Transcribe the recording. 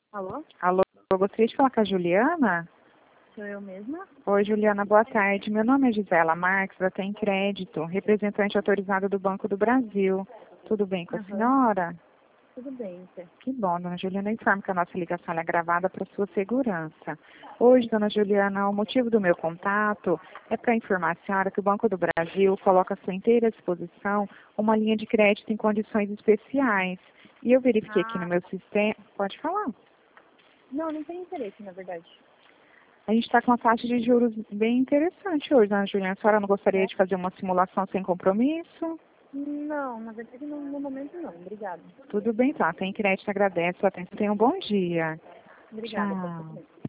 Alô? Alô, eu gostaria de falar com a Juliana. Sou eu mesma? Oi, Juliana, boa tarde. Meu nome é Gisela Marques, da Tem Crédito, representante autorizada do Banco do Brasil. Tudo bem com a Aham. senhora? Tudo bem, Fê. Que bom, dona Juliana. Eu informo que a nossa ligação é gravada para sua segurança. Hoje, dona Juliana, o motivo do meu contato é para informar a senhora que o Banco do Brasil coloca à sua inteira disposição uma linha de crédito em condições especiais. E eu verifiquei aqui no meu sistema. Pode falar? Não tenho interesse, na verdade. A gente está com uma taxa de juros bem interessante hoje, dona Juliana. A senhora não gostaria É? de fazer uma simulação sem compromisso? Não, na verdade no momento não. Obrigada. Tudo bem, tá. Tem crédito, agradece. Até tenha um bom dia. Obrigada, pra você Tchau. também.